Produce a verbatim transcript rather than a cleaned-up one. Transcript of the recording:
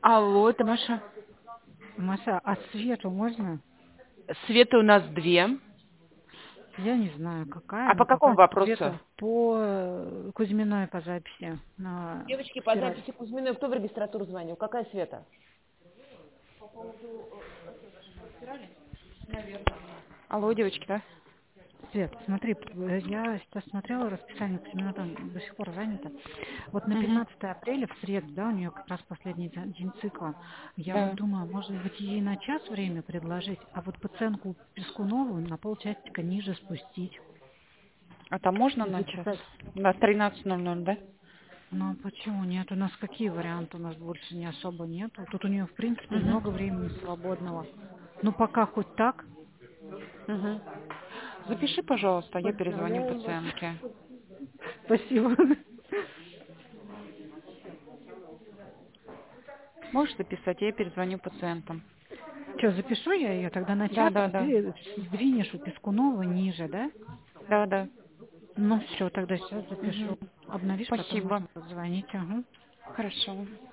Алло, это Маша. Маша, а Свету можно? Света у нас две. Я не знаю, какая, А по но какому какая-то вопросу? Света по э, Кузьминой по записи на Девочки, по стираль. записи Кузьминой, кто в регистратуру звонил? Какая Света? Алло, девочки, да? Свет, смотри, п- я сейчас смотрела расписание, Кузьмина там до сих пор занято. Вот на Угу. пятнадцатое апреля, в среду, да, у нее как раз последний за- день цикла. Я вот Да. думаю, может быть, ей на час время предложить, а вот пациентку Пескунову на полчасика ниже спустить А там можно и на час? записать. На тринадцать ноль ноль, да? Ну, а почему нет? У нас какие варианты? У нас больше не особо нету. Тут у нее, в принципе, Угу. много времени свободного. Ну, пока хоть так. Угу. Запиши, пожалуйста, я перезвоню Поздравляю вас. пациентке. Спасибо. Можешь записать, я перезвоню пациентам. Что, запишу я ее тогда на Да, час, да, а да. ты сдвинешь у Пескунова ниже, да? Да, да. Ну, все, тогда сейчас запишу. Угу. Обновишь, потом Спасибо. можно позвонить. Ага. Хорошо.